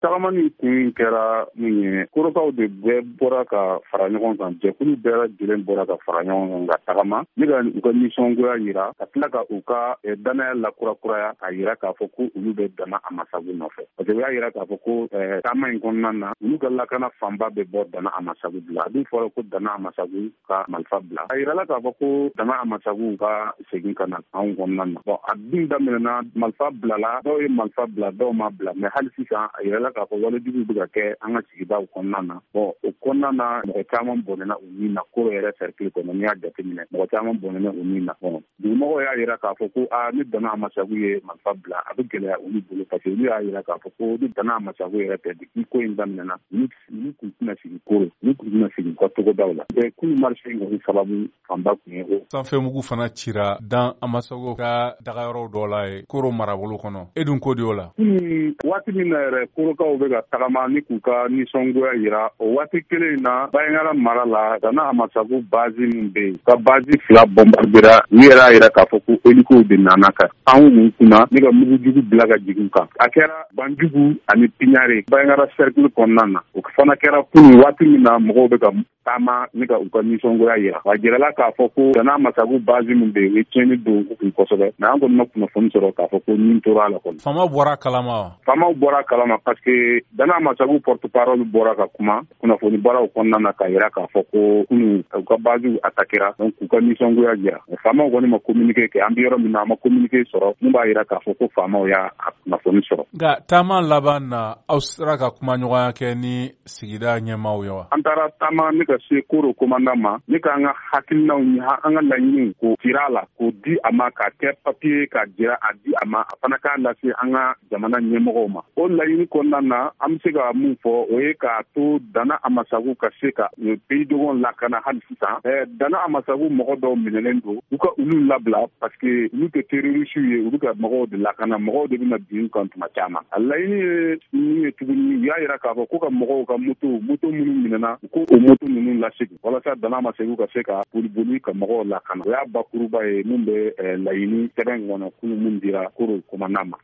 tagamani kun kɛra min ye korokaw de bɛɛ bɔra ka fara ɲɔgɔn kan jɛkulu bɛɛ lajɛlen bɔra ka fara ɲɔgɔn kan ka tagama ne ka u ka nisɔngoya yira ka tila ka u ka danaya lakurakuraya ka yira k'a fɔ ko olu bɛ Dana Amasagu nɔfɛ parce que u y'a yira k'a fɔ ko taama in kɔnɔna na olu ka lakana fanba bɛ bɔ Dana Amasagu bila a dun fɔra ko Dana Amasagu ka marifa bila a yirala k'a fɔ ko Dana Amasagu ka segin ka na anw kɔnɔna na bon a dun daminɛna marifa bilala dɔw ye marifa bila dɔw ma bila mais hali sisan a yirala k'a fɔ walejuguw bɛ ka kɛ an ka sigidaw kɔnɔna na bon o kɔnɔna na mɔgɔ caman bɔnɛna u min na koro yɛrɛ cercle kɔnɔ n'i y'a jateminɛ mɔgɔ caman bɔnɛna u min na bon dugumɔgɔw y'a yira k'a fɔ ko ni Dana Amasagu ye marifa bila a bɛ gɛlɛya olu bolo parce que olu y'a yira k'a fɔ ko ni Dana Amasagu yɛrɛ tɛ depuis ko in daminɛna olu tun tɛna sigi koro olu tun tɛna sigi u ka togodaw la kulu marché in kɔni sababu fanba tun ye o sanfɛmugu fana cira Dan Amasagu ka dagayɔrɔ dɔ la ye koro marabolo kɔnɔ e dun ko de o la waati min na yɛrɛ korokaw bɛ ka tagama ni k'u ka nisɔngoya yira o waati kelen in na Bayangara mara la Dana Amasagu base min bɛ yen ka base 2 bombardera u yɛrɛ y'a yira k'a fɔ ko hélico de nana ka anw mun kunna ne ka mugujugu bila ka jigin kan a kɛra Banjugu ani Piɲare Bayangara cercle kɔnɔna na o fana kɛra kunun waati min na mɔgɔw bɛ ka taama ne ka u ka nisɔngoya yira a jirala k'a fɔ ko Dana Amasagu base min bɛ yen o ye tiɲɛni don u kun kosɛbɛ mais an kɔni ma kunnafoni sɔrɔ k'a fɔ ko nin tora la kɔni faamaw bɔra kalama faamaw bɔra kalama parce que Dana Amasagu porte-parole bɔra ka kuma kunnafoni bɔraw kɔnɔna na ka yira k'a fɔ ko kunun u ka basew attaquera donc u ka nisɔngoya jira faamaw kɔni ma communiqué kɛ an bɛ yɔrɔ min na an ma communiqué sɔrɔ mun b'a yira k'a fɔ ko faamaw y'a kunnafoni sɔrɔ nka taama laban na aw sera ka kuma ɲɔgɔnya kɛ ni sigida ɲɛmaaw ye wa an taara taama ne ka se koro commandant ma ne ka an ka hakilinaw ni an ka laɲiniw k'o jira a la k'o di a ma k'a kɛ papier k'a jira a di a ma a fana k'a lase an ka jamana ɲɛmɔgɔw ma o laɲini kɔnɔna na an bɛ se ka mun fɔ o ye k'a to Dana Amasagu ka se ka pays dɔgɔn lakana hali sisan Dana Amasagu mɔgɔ dɔw minɛlen don u ka olu labila parce que olu tɛ terroriste ye olu ka mɔgɔw de lakana mɔgɔw de bɛna bin kan tuma caman a laɲini ye min ye tuguni u y'a yira k'a fɔ ko ka mɔgɔw ka moto minnu minɛna u ko o moto ninnu lasegin walasa Dana Amasagu ka se ka boli ka mɔgɔw lakana o y'a bakuruba ye min bɛ laɲini sɛbɛn kɔnɔ kunun min dira koro commandant ma